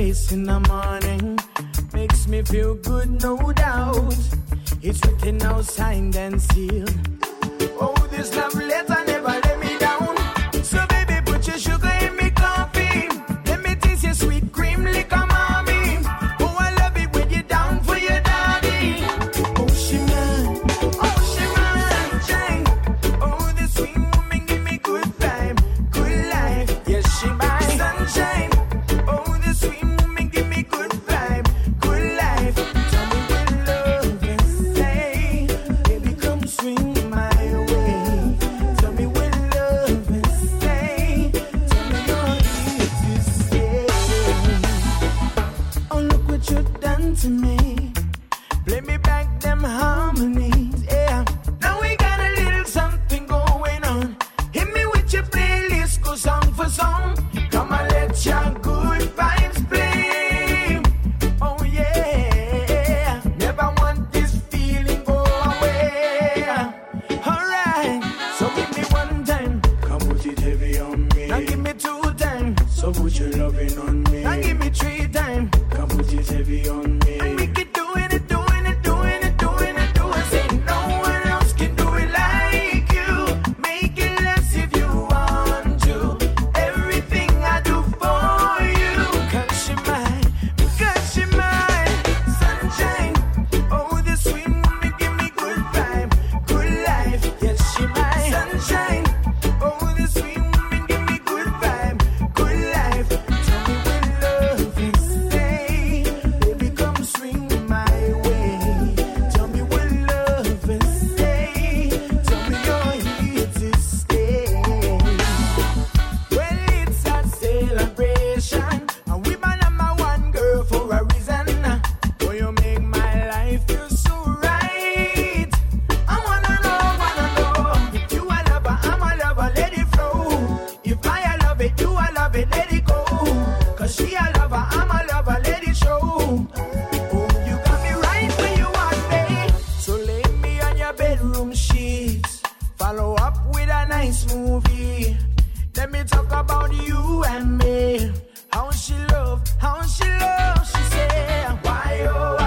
face in the morning makes me feel good, no doubt. It's written out, signed and sealed. Oh, this love letter never let me down. So baby, put your sugar in me coffee. Let me taste your sweet cream liquor, mommy. Oh, I love it when you're down for your daddy. Oh, she mine, sunshine. Oh, this sweet woman give me good vibe, good life. Yes, she mine, sunshine. Oh, this sweet woman give me good vibe, good life. Tell me what love is, say, baby, come swing my way. Tell me what love is, say, tell me you're here to stay. Oh, look what you done to me. Play me back them harmonies, yeah. Now we got a little something going on. Hit me with your playlist, go song for song. Come on, let your good vibes play. Oh yeah, never want this feeling go away. Alright, so give me one time, come put it heavy on me. Now give me 2 times, so put your loving on me. Now give me 3 times, come put it heavy on me. And we keep doing it, doing it, doing it, doing it, doing it. Say no one else can do it like you. Make it less if you want to. Everything I do for you. Cause she mine, sunshine. Oh, this sweet woman give me good vibe, good life. Yes, she mine, sunshine. Oh, this sweet woman give me good vibe, good life. Tell me when love is, say, baby, come swing my way. Tell me when love is, say, tell me you're here to stay. Well, it's a celebration, and we my number one girl for a reason. Oh, you make my life feel so right. I wanna know if you a lover, I'm a lover, let it flow. If I love it, you a love it, let it go. Cause she a lover, I'm a lover, let it show. Oh, you got me right where you want me. So lay me on your bedroom sheets. Follow up with a nice movie. Let me talk about you and me. How she love, she say, why oh